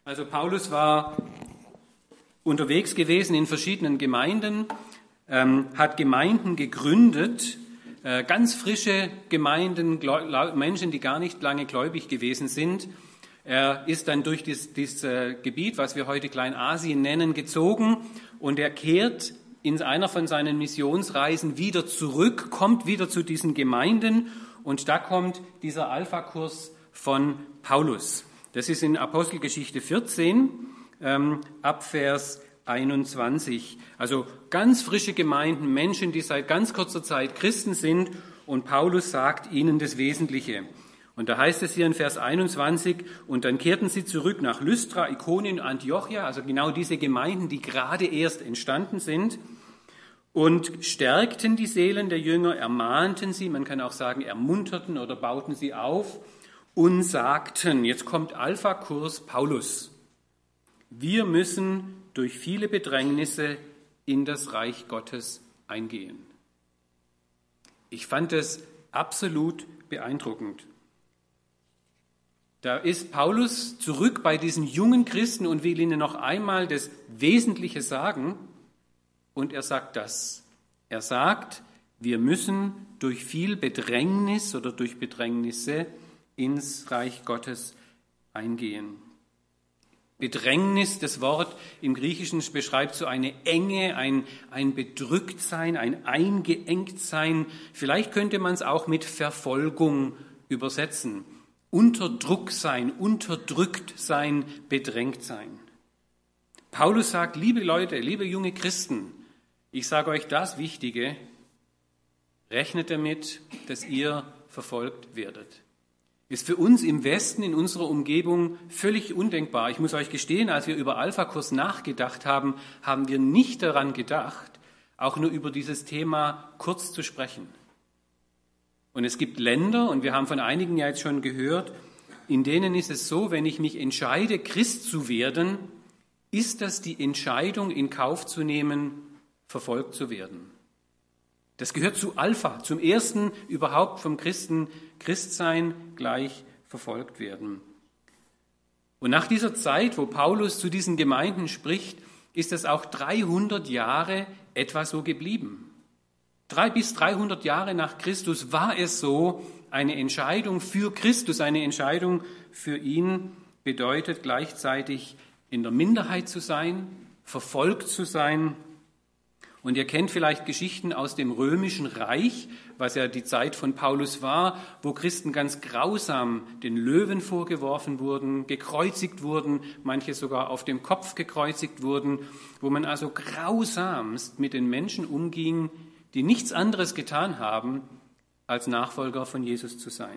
Also Paulus war unterwegs gewesen in verschiedenen Gemeinden, hat Gemeinden gegründet, ganz frische Gemeinden, Menschen, die gar nicht lange gläubig gewesen sind. Er ist dann durch dieses Gebiet, was wir heute Kleinasien nennen, gezogen und er kehrt in einer von seinen Missionsreisen wieder zurück, kommt wieder zu diesen Gemeinden und da kommt dieser Alpha-Kurs von Paulus. Das ist in Apostelgeschichte 14 ab Vers 21. Also ganz frische Gemeinden, Menschen, die seit ganz kurzer Zeit Christen sind und Paulus sagt ihnen das Wesentliche. Und da heißt es hier in Vers 21, und dann kehrten sie zurück nach Lystra, Ikonien, Antiochia, also genau diese Gemeinden, die gerade erst entstanden sind, und stärkten die Seelen der Jünger, ermahnten sie, man kann auch sagen ermunterten oder bauten sie auf und sagten, jetzt kommt Alpha-Kurs Paulus, wir müssen durch viele Bedrängnisse in das Reich Gottes eingehen. Ich fand es absolut beeindruckend. Da ist Paulus zurück bei diesen jungen Christen und will ihnen noch einmal das Wesentliche sagen. Und er sagt das. Er sagt, wir müssen durch viel Bedrängnis oder durch Bedrängnisse ins Reich Gottes eingehen. Bedrängnis, das Wort im Griechischen beschreibt so eine Enge, ein Bedrücktsein, ein Eingeengtsein. Vielleicht könnte man es auch mit Verfolgung übersetzen. Unter Druck sein, unterdrückt sein, bedrängt sein. Paulus sagt, liebe Leute, liebe junge Christen, ich sage euch das Wichtige, rechnet damit, dass ihr verfolgt werdet. Ist für uns im Westen, in unserer Umgebung völlig undenkbar. Ich muss euch gestehen, als wir über Alpha-Kurs nachgedacht haben, haben wir nicht daran gedacht, auch nur über dieses Thema kurz zu sprechen. Und es gibt Länder, und wir haben von einigen ja jetzt schon gehört, in denen ist es so, wenn ich mich entscheide, Christ zu werden, ist das die Entscheidung in Kauf zu nehmen, verfolgt zu werden. Das gehört zu Alpha, zum ersten überhaupt vom Christsein gleich verfolgt werden. Und nach dieser Zeit, wo Paulus zu diesen Gemeinden spricht, ist es auch 300 Jahre etwa so geblieben. 300 bis 300 Jahre nach Christus war es so, eine Entscheidung für Christus, eine Entscheidung für ihn bedeutet gleichzeitig in der Minderheit zu sein, verfolgt zu sein. Und ihr kennt vielleicht Geschichten aus dem Römischen Reich, was ja die Zeit von Paulus war, wo Christen ganz grausam den Löwen vorgeworfen wurden, gekreuzigt wurden, manche sogar auf dem Kopf gekreuzigt wurden, wo man also grausamst mit den Menschen umging, die nichts anderes getan haben, als Nachfolger von Jesus zu sein.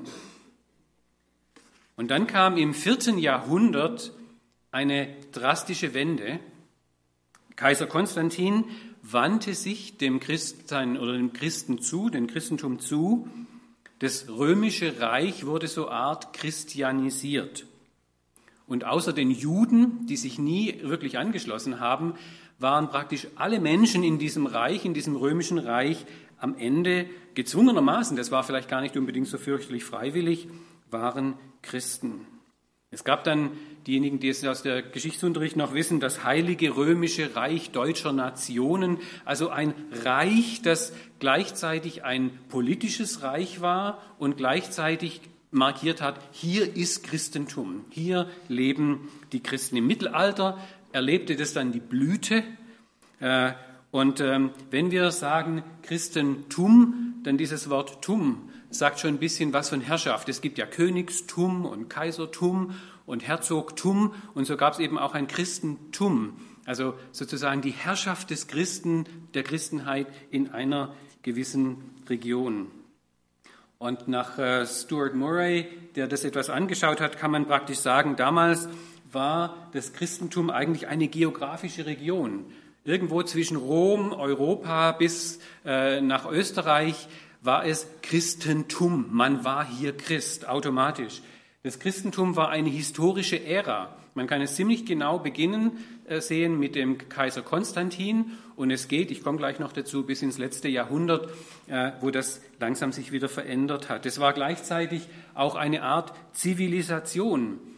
Und dann kam im 4. Jahrhundert eine drastische Wende. Kaiser Konstantin wandte sich dem Christsein oder dem Christentum zu. Das römische Reich wurde so Art christianisiert. Und außer den Juden, die sich nie wirklich angeschlossen haben, waren praktisch alle Menschen in diesem Reich, in diesem römischen Reich, am Ende gezwungenermaßen, das war vielleicht gar nicht unbedingt so fürchterlich freiwillig, waren Christen. Es gab dann diejenigen, die es aus der Geschichtsunterricht noch wissen, das Heilige Römische Reich deutscher Nationen, also ein Reich, das gleichzeitig ein politisches Reich war und gleichzeitig markiert hat, hier ist Christentum, hier leben die Christen. Im Mittelalter erlebte das dann die Blüte. Und wenn wir sagen Christentum, dann dieses Wort Tum sagt schon ein bisschen was von Herrschaft. Es gibt ja Königstum und Kaisertum und Herzogtum und so gab es eben auch ein Christentum. Also sozusagen die Herrschaft des Christen, der Christenheit in einer gewissen Region. Und nach Stuart Murray, der das etwas angeschaut hat, kann man praktisch sagen, damals war das Christentum eigentlich eine geografische Region. Irgendwo zwischen Rom, Europa bis nach Österreich war es Christentum. Man war hier Christ, automatisch. Das Christentum war eine historische Ära. Man kann es ziemlich genau sehen mit dem Kaiser Konstantin und es geht, ich komme gleich noch dazu, bis ins letzte Jahrhundert, wo das langsam sich wieder verändert hat. Es war gleichzeitig auch eine Art Zivilisation.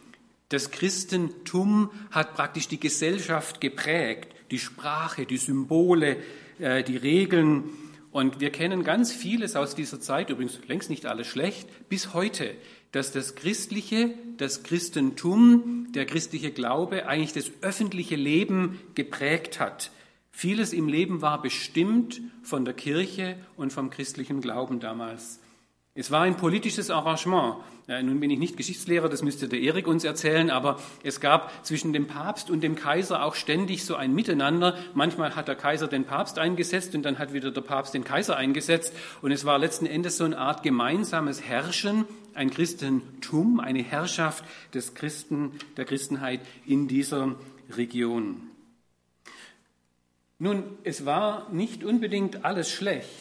Das Christentum hat praktisch die Gesellschaft geprägt, die Sprache, die Symbole, die Regeln. Und wir kennen ganz vieles aus dieser Zeit, übrigens längst nicht alles schlecht, bis heute, dass das Christliche, das Christentum, der christliche Glaube eigentlich das öffentliche Leben geprägt hat. Vieles im Leben war bestimmt von der Kirche und vom christlichen Glauben damals. Es war ein politisches Arrangement. Nun bin ich nicht Geschichtslehrer, das müsste der Erik uns erzählen, aber es gab zwischen dem Papst und dem Kaiser auch ständig so ein Miteinander. Manchmal hat der Kaiser den Papst eingesetzt und dann hat wieder der Papst den Kaiser eingesetzt. Und es war letzten Endes so eine Art gemeinsames Herrschen, ein Christentum, eine Herrschaft des Christen, der Christenheit in dieser Region. Nun, es war nicht unbedingt alles schlecht.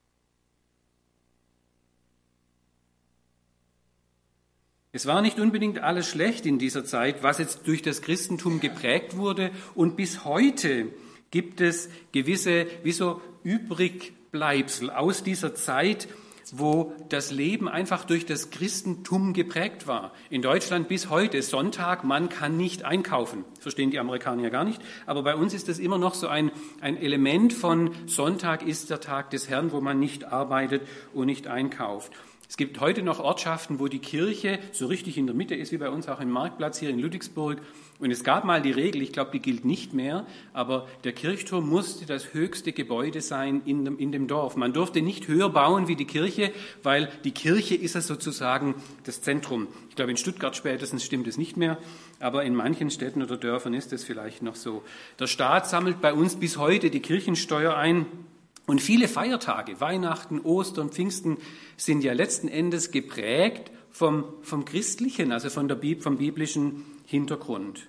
Es war nicht unbedingt alles schlecht in dieser Zeit, was jetzt durch das Christentum geprägt wurde. Und bis heute gibt es gewisse, wie so Übrigbleibsel aus dieser Zeit, wo das Leben einfach durch das Christentum geprägt war. In Deutschland bis heute Sonntag, man kann nicht einkaufen. Das verstehen die Amerikaner ja gar nicht. Aber bei uns ist das immer noch so ein Element von Sonntag ist der Tag des Herrn, wo man nicht arbeitet und nicht einkauft. Es gibt heute noch Ortschaften, wo die Kirche so richtig in der Mitte ist, wie bei uns auch im Marktplatz hier in Ludwigsburg. Und es gab mal die Regel, ich glaube, die gilt nicht mehr, aber der Kirchturm musste das höchste Gebäude sein in dem Dorf. Man durfte nicht höher bauen wie die Kirche, weil die Kirche ist ja sozusagen das Zentrum. Ich glaube, in Stuttgart spätestens stimmt es nicht mehr, aber in manchen Städten oder Dörfern ist es vielleicht noch so. Der Staat sammelt bei uns bis heute die Kirchensteuer ein. Und viele Feiertage, Weihnachten, Ostern, Pfingsten, sind ja letzten Endes geprägt vom Christlichen, also vom biblischen Hintergrund.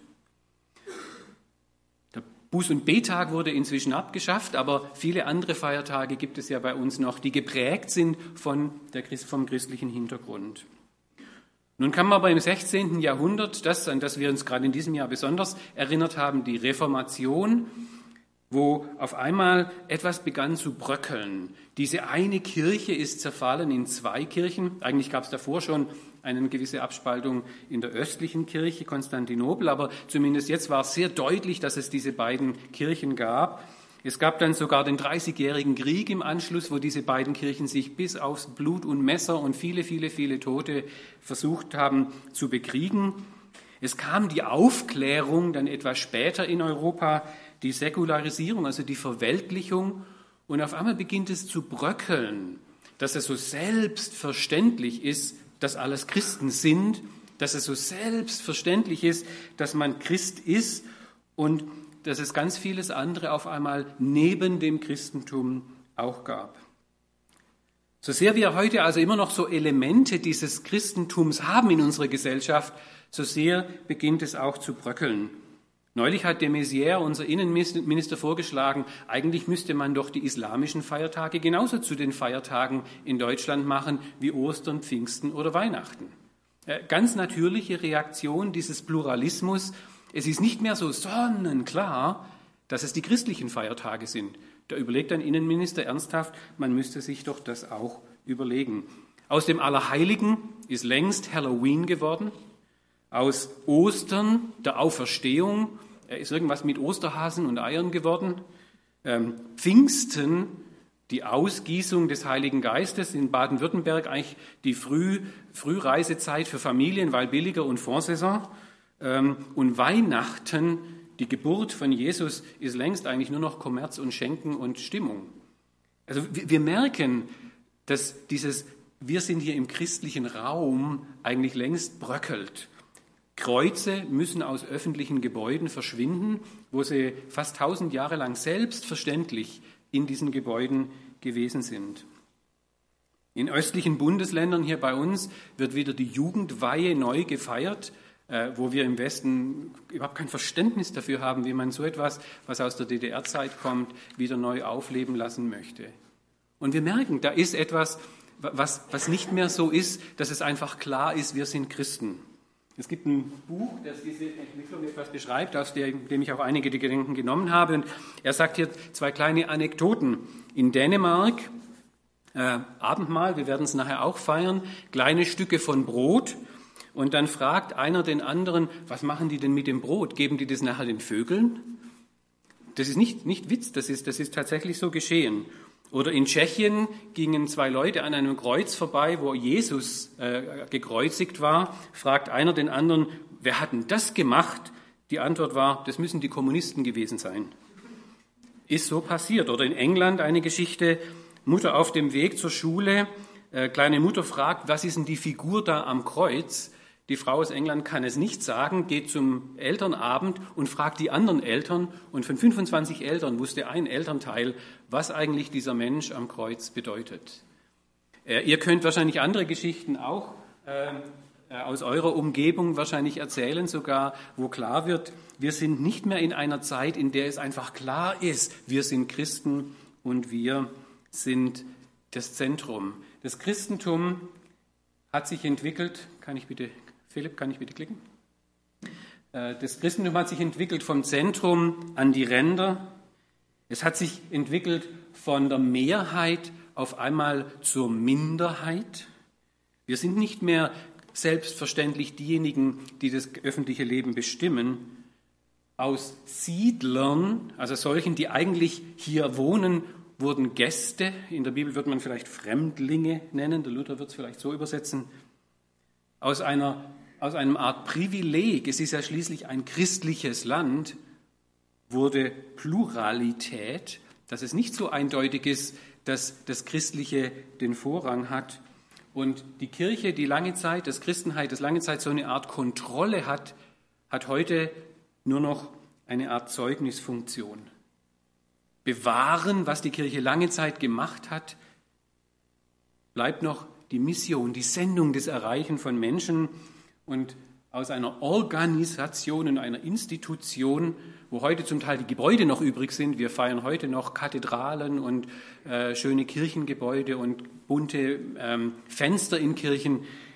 Der Buß- und Bettag wurde inzwischen abgeschafft, aber viele andere Feiertage gibt es ja bei uns noch, die geprägt sind vom christlichen Hintergrund. Nun kann man aber im 16. Jahrhundert, an das wir uns gerade in diesem Jahr besonders erinnert haben, die Reformation, wo auf einmal etwas begann zu bröckeln. Diese eine Kirche ist zerfallen in zwei Kirchen. Eigentlich gab es davor schon eine gewisse Abspaltung in der östlichen Kirche, Konstantinopel, aber zumindest jetzt war es sehr deutlich, dass es diese beiden Kirchen gab. Es gab dann sogar den 30-jährigen Krieg im Anschluss, wo diese beiden Kirchen sich bis aufs Blut und Messer und viele, viele, viele Tote versucht haben zu bekriegen. Es kam die Aufklärung dann etwas später in Europa, die Säkularisierung, also die Verweltlichung. Und auf einmal beginnt es zu bröckeln, dass es so selbstverständlich ist, dass alles Christen sind, dass es so selbstverständlich ist, dass man Christ ist und dass es ganz vieles andere auf einmal neben dem Christentum auch gab. So sehr wir heute also immer noch so Elemente dieses Christentums haben in unserer Gesellschaft, so sehr beginnt es auch zu bröckeln. Neulich hat de Maizière, unser Innenminister, vorgeschlagen, eigentlich müsste man doch die islamischen Feiertage genauso zu den Feiertagen in Deutschland machen wie Ostern, Pfingsten oder Weihnachten. Ganz natürliche Reaktion dieses Pluralismus. Es ist nicht mehr so sonnenklar, dass es die christlichen Feiertage sind. Da überlegt ein Innenminister ernsthaft, man müsste sich doch das auch überlegen. Aus dem Allerheiligen ist längst Halloween geworden. Aus Ostern, der Auferstehung, ist irgendwas mit Osterhasen und Eiern geworden. Pfingsten, die Ausgießung des Heiligen Geistes in Baden-Württemberg, eigentlich die Frühreisezeit für Familien, weil billiger und Vorsaison. Und Weihnachten, die Geburt von Jesus, ist längst eigentlich nur noch Kommerz und Schenken und Stimmung. Also wir merken, dass wir sind hier im christlichen Raum eigentlich längst bröckelt. Kreuze müssen aus öffentlichen Gebäuden verschwinden, wo sie fast 1000 Jahre lang selbstverständlich in diesen Gebäuden gewesen sind. In östlichen Bundesländern hier bei uns wird wieder die Jugendweihe neu gefeiert, wo wir im Westen überhaupt kein Verständnis dafür haben, wie man so etwas, was aus der DDR-Zeit kommt, wieder neu aufleben lassen möchte. Und wir merken, da ist etwas, was nicht mehr so ist, dass es einfach klar ist, wir sind Christen. Es gibt ein Buch, das diese Entwicklung etwas beschreibt, aus dem ich auch einige der Gedanken genommen habe. Und er sagt hier 2 kleine Anekdoten. In Dänemark, Abendmahl, wir werden es nachher auch feiern, kleine Stücke von Brot. Und dann fragt einer den anderen, was machen die denn mit dem Brot? Geben die das nachher den Vögeln? Das ist nicht Witz, das ist tatsächlich so geschehen. Oder in Tschechien gingen 2 Leute an einem Kreuz vorbei, wo Jesus gekreuzigt war. Fragt einer den anderen, wer hat denn das gemacht? Die Antwort war, das müssen die Kommunisten gewesen sein. Ist so passiert. Oder in England eine Geschichte, Mutter auf dem Weg zur Schule, kleine Mutter fragt, was ist denn die Figur da am Kreuz? Die Frau aus England kann es nicht sagen, geht zum Elternabend und fragt die anderen Eltern. Und von 25 Eltern wusste ein Elternteil, was eigentlich dieser Mensch am Kreuz bedeutet. Ihr könnt wahrscheinlich andere Geschichten auch aus eurer Umgebung wahrscheinlich erzählen sogar, wo klar wird, wir sind nicht mehr in einer Zeit, in der es einfach klar ist, wir sind Christen und wir sind das Zentrum. Das Christentum hat sich entwickelt, Philipp, kann ich bitte klicken? Das Christentum hat sich entwickelt vom Zentrum an die Ränder. Es hat sich entwickelt von der Mehrheit auf einmal zur Minderheit. Wir sind nicht mehr selbstverständlich diejenigen, die das öffentliche Leben bestimmen. Aus Siedlern, also solchen, die eigentlich hier wohnen, wurden Gäste. In der Bibel wird man vielleicht Fremdlinge nennen, der Luther wird es vielleicht so übersetzen. Aus einem Art Privileg, es ist ja schließlich ein christliches Land, wurde Pluralität, dass es nicht so eindeutig ist, dass das Christliche den Vorrang hat. Und die Kirche, die lange Zeit, das Christenheit, das lange Zeit so eine Art Kontrolle hat heute nur noch eine Art Zeugnisfunktion. Bewahren, was die Kirche lange Zeit gemacht hat, bleibt noch die Mission, die Sendung, das Erreichen von Menschen. Und aus einer Organisation und einer Institution, wo heute zum Teil die Gebäude noch übrig sind, wir feiern heute noch Kathedralen und schöne Kirchengebäude und bunte Fenster in Kirchen,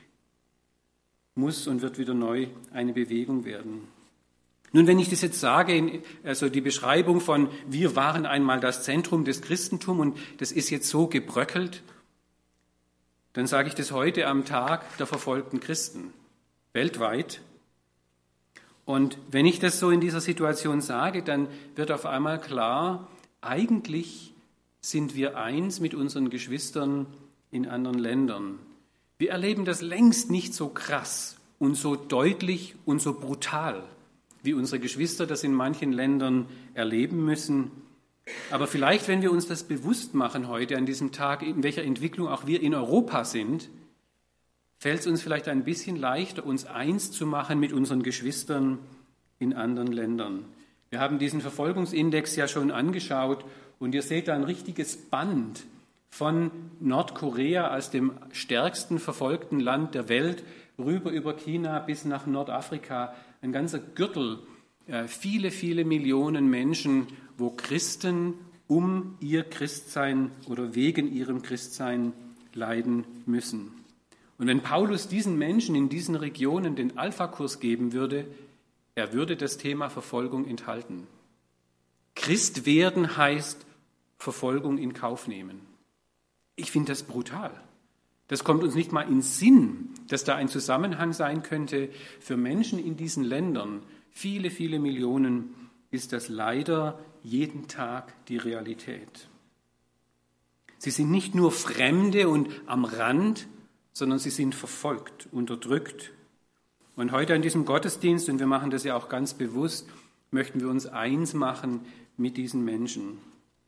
muss und wird wieder neu eine Bewegung werden. Nun, wenn ich das jetzt sage, also die Beschreibung von wir waren einmal das Zentrum des Christentums und das ist jetzt so gebröckelt, dann sage ich das heute am Tag der verfolgten Christen, weltweit. Und wenn ich das so in dieser Situation sage, dann wird auf einmal klar, eigentlich sind wir eins mit unseren Geschwistern in anderen Ländern. Wir erleben das längst nicht so krass und so deutlich und so brutal, wie unsere Geschwister das in manchen Ländern erleben müssen. Aber vielleicht, wenn wir uns das bewusst machen heute an diesem Tag, in welcher Entwicklung auch wir in Europa sind, fällt es uns vielleicht ein bisschen leichter, uns eins zu machen mit unseren Geschwistern in anderen Ländern. Wir haben diesen Verfolgungsindex ja schon angeschaut und ihr seht da ein richtiges Band von Nordkorea als dem stärksten verfolgten Land der Welt rüber über China bis nach Nordafrika. Ein ganzer Gürtel, viele, viele Millionen Menschen, wo Christen um ihr Christsein oder wegen ihrem Christsein leiden müssen. Und wenn Paulus diesen Menschen in diesen Regionen den Alpha-Kurs geben würde, er würde das Thema Verfolgung enthalten. Christ werden heißt Verfolgung in Kauf nehmen. Ich finde das brutal. Das kommt uns nicht mal in Sinn, dass da ein Zusammenhang sein könnte. Für Menschen in diesen Ländern, viele, viele Millionen, ist das leider jeden Tag die Realität. Sie sind nicht nur Fremde und am Rand, sondern sie sind verfolgt, unterdrückt. Und heute an diesem Gottesdienst, und wir machen das ja auch ganz bewusst, möchten wir uns eins machen mit diesen Menschen.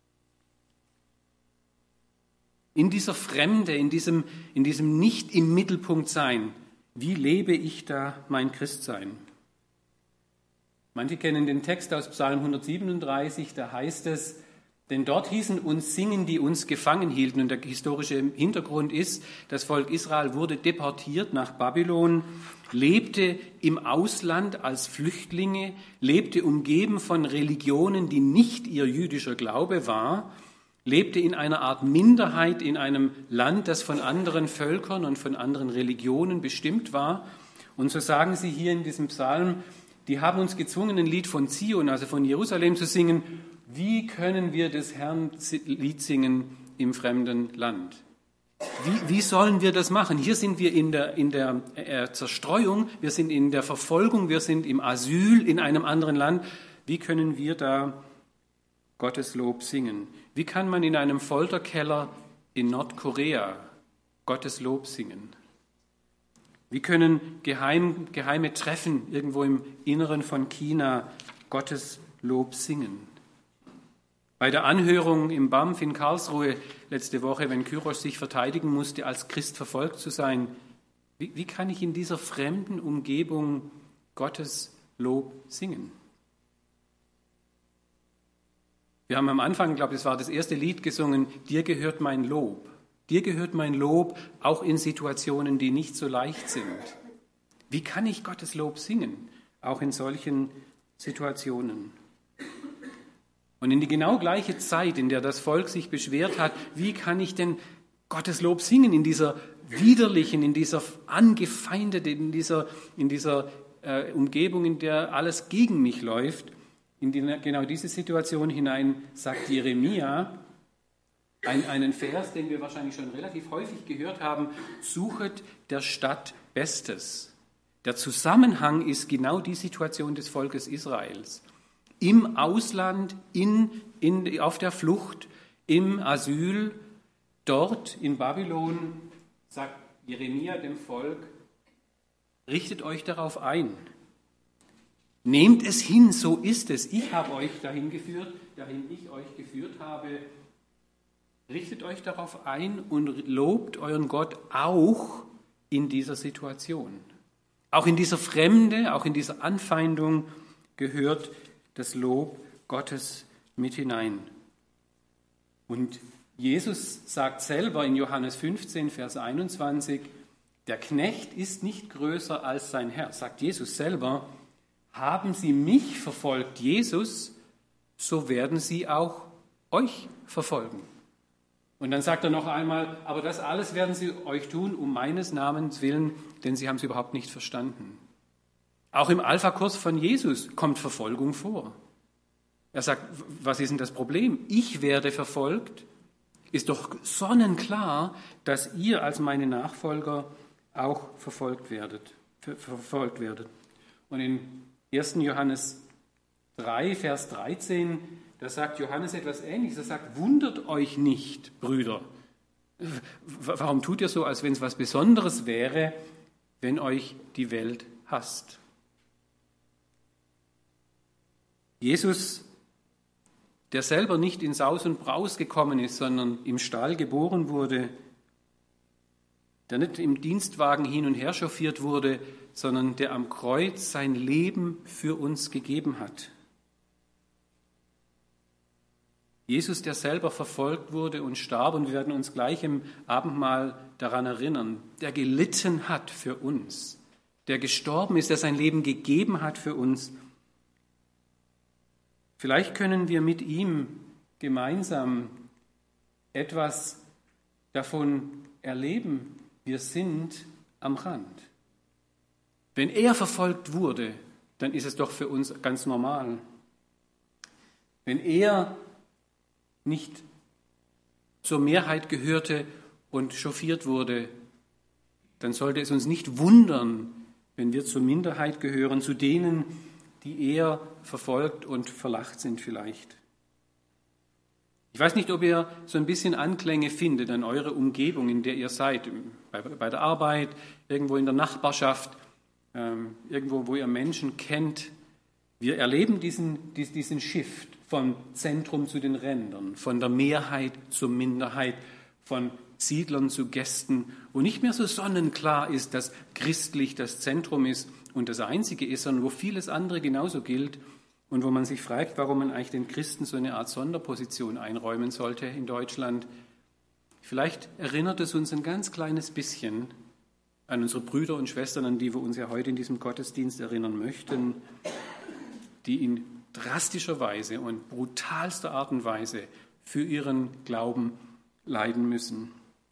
In dieser Fremde, in diesem nicht im Mittelpunkt sein, wie lebe ich da mein Christsein? Manche kennen den Text aus Psalm 137, da heißt es, denn dort hießen uns singen, die uns gefangen hielten. Und der historische Hintergrund ist, das Volk Israel wurde deportiert nach Babylon, lebte im Ausland als Flüchtlinge, lebte umgeben von Religionen, die nicht ihr jüdischer Glaube war, lebte in einer Art Minderheit in einem Land, das von anderen Völkern und von anderen Religionen bestimmt war. Und so sagen sie hier in diesem Psalm, die haben uns gezwungen, ein Lied von Zion, also von Jerusalem zu singen. Wie können wir des Herrn Lied singen im fremden Land? Wie sollen wir das machen? Hier sind wir in der Zerstreuung, wir sind in der Verfolgung, wir sind im Asyl in einem anderen Land. Wie können wir da Gottes Lob singen? Wie kann man in einem Folterkeller in Nordkorea Gottes Lob singen? Wie können geheime Treffen irgendwo im Inneren von China Gottes Lob singen? Bei der Anhörung im BAMF in Karlsruhe letzte Woche, wenn Kyros sich verteidigen musste, als Christ verfolgt zu sein, wie kann ich in dieser fremden Umgebung Gottes Lob singen? Wir haben am Anfang, ich glaube, das war das erste Lied gesungen, dir gehört mein Lob. Dir gehört mein Lob, auch in Situationen, die nicht so leicht sind. Wie kann ich Gottes Lob singen, auch in solchen Situationen? Und in die genau gleiche Zeit, in der das Volk sich beschwert hat, wie kann ich denn Gottes Lob singen in dieser widerlichen, in dieser angefeindeten, in dieser Umgebung, in der alles gegen mich läuft? In genau diese Situation hinein sagt Jeremia einen Vers, den wir wahrscheinlich schon relativ häufig gehört haben: Suchet der Stadt Bestes. Der Zusammenhang ist genau die Situation des Volkes Israels. Im Ausland, auf der Flucht, im Asyl, dort in Babylon, sagt Jeremia dem Volk, richtet euch darauf ein. Nehmt es hin, so ist es. Ich habe euch dahin geführt, dahin ich euch geführt habe. Richtet euch darauf ein und lobt euren Gott auch in dieser Situation. Auch in dieser Fremde, auch in dieser Anfeindung gehört das Lob Gottes mit hinein. Und Jesus sagt selber in Johannes 15, Vers 21, der Knecht ist nicht größer als sein Herr, sagt Jesus selber. Haben sie mich verfolgt, Jesus, so werden sie auch euch verfolgen. Und dann sagt er noch einmal, aber das alles werden sie euch tun, um meines Namens willen, denn sie haben es überhaupt nicht verstanden. Auch im Alpha-Kurs von Jesus kommt Verfolgung vor. Er sagt, was ist denn das Problem? Ich werde verfolgt. Ist doch sonnenklar, dass ihr als meine Nachfolger auch verfolgt werdet. Und in 1. Johannes 3, Vers 13, da sagt Johannes etwas Ähnliches. Er sagt, wundert euch nicht, Brüder. Warum tut ihr so, als wenn es was Besonderes wäre, wenn euch die Welt hasst? Jesus, der selber nicht in Saus und Braus gekommen ist, sondern im Stall geboren wurde, der nicht im Dienstwagen hin und her chauffiert wurde, sondern der am Kreuz sein Leben für uns gegeben hat. Jesus, der selber verfolgt wurde und starb, und wir werden uns gleich im Abendmahl daran erinnern, der gelitten hat für uns, der gestorben ist, der sein Leben gegeben hat für uns. Vielleicht können wir mit ihm gemeinsam etwas davon erleben. Wir sind am Rand. Wenn er verfolgt wurde, dann ist es doch für uns ganz normal. Wenn er nicht zur Mehrheit gehörte und chauffiert wurde, dann sollte es uns nicht wundern, wenn wir zur Minderheit gehören, zu denen, die eher verfolgt und verlacht sind vielleicht. Ich weiß nicht, ob ihr so ein bisschen Anklänge findet an eurer Umgebung, in der ihr seid, bei der Arbeit, irgendwo in der Nachbarschaft, irgendwo, wo ihr Menschen kennt. Wir erleben diesen Shift vom Zentrum zu den Rändern, von der Mehrheit zur Minderheit, von Siedlern zu Gästen, wo nicht mehr so sonnenklar ist, dass christlich das Zentrum ist und das Einzige ist, sondern wo vieles andere genauso gilt und wo man sich fragt, warum man eigentlich den Christen so eine Art Sonderposition einräumen sollte in Deutschland. Vielleicht erinnert es uns ein ganz kleines bisschen an unsere Brüder und Schwestern, an die wir uns ja heute in diesem Gottesdienst erinnern möchten, die in drastischer Weise und brutalster Art und Weise für ihren Glauben leiden müssen.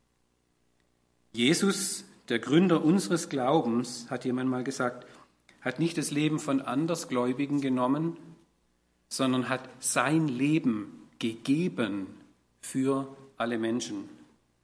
Jesus, der Gründer unseres Glaubens, hat jemand mal gesagt, hat nicht das Leben von Andersgläubigen genommen, sondern hat sein Leben gegeben für alle Menschen.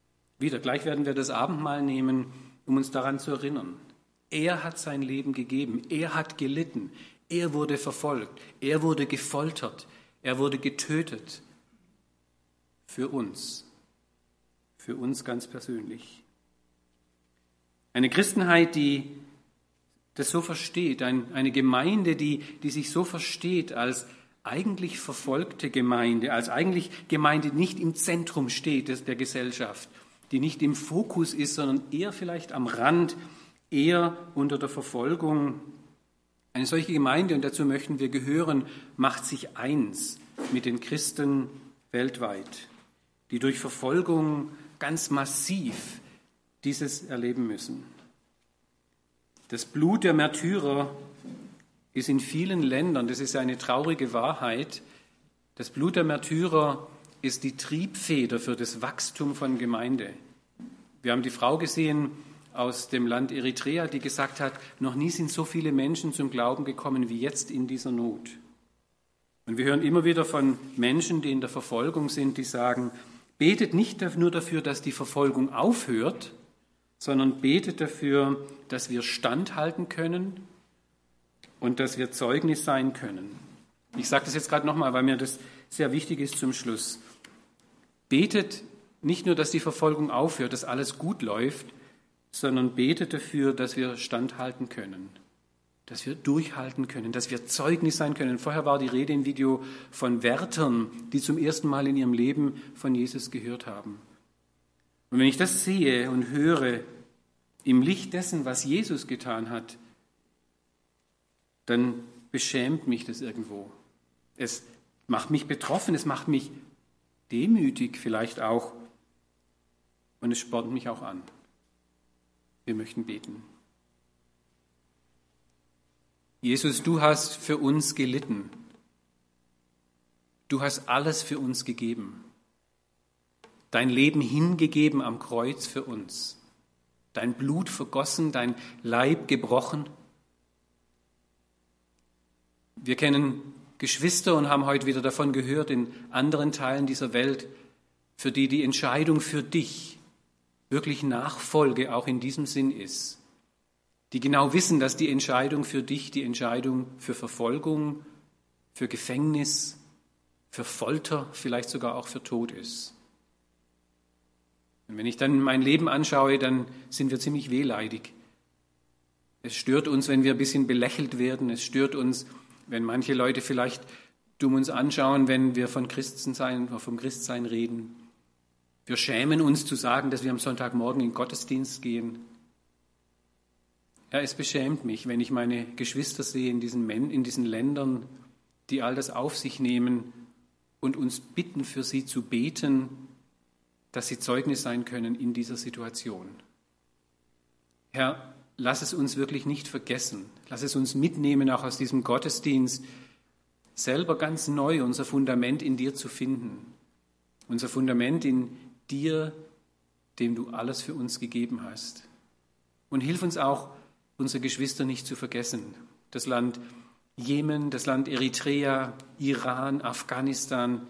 Gleich werden wir das Abendmahl nehmen, um uns daran zu erinnern. Er hat sein Leben gegeben, er hat gelitten, er wurde verfolgt, er wurde gefoltert, er wurde getötet. Für uns ganz persönlich. Eine Christenheit, die das so versteht, eine Gemeinde, die sich so versteht als eigentlich verfolgte Gemeinde, als eigentlich Gemeinde nicht im Zentrum steht der Gesellschaft, die nicht im Fokus ist, sondern eher vielleicht am Rand, eher unter der Verfolgung. Eine solche Gemeinde, und dazu möchten wir gehören, macht sich eins mit den Christen weltweit, die durch Verfolgung ganz massiv dieses erleben müssen. Das Blut der Märtyrer ist in vielen Ländern, das ist eine traurige Wahrheit, das Blut der Märtyrer ist die Triebfeder für das Wachstum von Gemeinde. Wir haben die Frau gesehen aus dem Land Eritrea, die gesagt hat, noch nie sind so viele Menschen zum Glauben gekommen wie jetzt in dieser Not. Und wir hören immer wieder von Menschen, die in der Verfolgung sind, die sagen, betet nicht nur dafür, dass die Verfolgung aufhört, sondern betet dafür, dass wir standhalten können und dass wir Zeugnis sein können. Ich sage das jetzt gerade nochmal, weil mir das sehr wichtig ist zum Schluss. Betet nicht nur, dass die Verfolgung aufhört, dass alles gut läuft, sondern betet dafür, dass wir standhalten können, dass wir durchhalten können, dass wir Zeugnis sein können. Vorher war die Rede im Video von Wärtern, die zum ersten Mal in ihrem Leben von Jesus gehört haben. Und wenn ich das sehe und höre, im Licht dessen, was Jesus getan hat, dann beschämt mich das irgendwo. Es macht mich betroffen, es macht mich demütig vielleicht auch und es spornt mich auch an. Wir möchten beten. Jesus, du hast für uns gelitten. Du hast alles für uns gegeben. Dein Leben hingegeben am Kreuz für uns. Dein Blut vergossen, dein Leib gebrochen. Wir kennen Geschwister und haben heute wieder davon gehört in anderen Teilen dieser Welt, für die die Entscheidung für dich wirklich Nachfolge auch in diesem Sinn ist. Die genau wissen, dass die Entscheidung für dich die Entscheidung für Verfolgung, für Gefängnis, für Folter, vielleicht sogar auch für Tod ist. Und wenn ich dann mein Leben anschaue, dann sind wir ziemlich wehleidig. Es stört uns, wenn wir ein bisschen belächelt werden. Es stört uns, wenn manche Leute vielleicht dumm uns anschauen, wenn wir von Christensein oder vom Christsein reden. Wir schämen uns zu sagen, dass wir am Sonntagmorgen in den Gottesdienst gehen. Ja, es beschämt mich, wenn ich meine Geschwister sehe in diesen Ländern, die all das auf sich nehmen und uns bitten, für sie zu beten, dass sie Zeugnis sein können in dieser Situation. Herr, lass es uns wirklich nicht vergessen. Lass es uns mitnehmen, auch aus diesem Gottesdienst, selber ganz neu unser Fundament in dir zu finden. Unser Fundament in dir, dem du alles für uns gegeben hast. Und hilf uns auch, unsere Geschwister nicht zu vergessen. Das Land Jemen, das Land Eritrea, Iran, Afghanistan.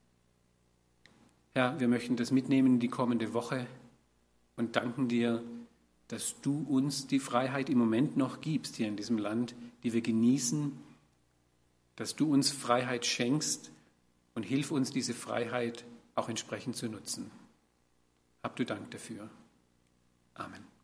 Herr, wir möchten das mitnehmen in die kommende Woche und danken dir, dass du uns die Freiheit im Moment noch gibst hier in diesem Land, die wir genießen, dass du uns Freiheit schenkst und hilf uns, diese Freiheit auch entsprechend zu nutzen. Hab du Dank dafür. Amen.